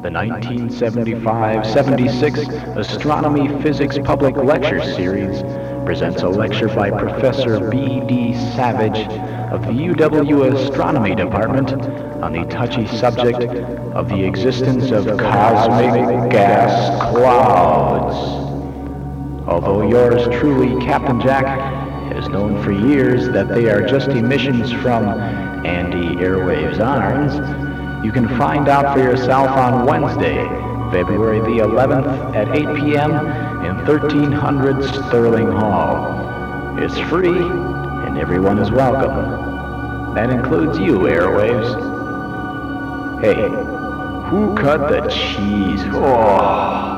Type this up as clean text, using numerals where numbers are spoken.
The 1975-76 Astronomy Physics Public Lecture Series presents a lecture by Professor B.D. Savage of the UW Astronomy Department on the touchy subject of the existence of cosmic gas clouds. Although yours truly, Captain Jack, has known for years that they are just emissions from Andy Airwaves Irons, you can find out for yourself on Wednesday, February the 11th at 8 p.m. in 1300 Sterling Hall. It's free and everyone is welcome. That includes you, Airwaves. Hey, who cut the cheese? Oh.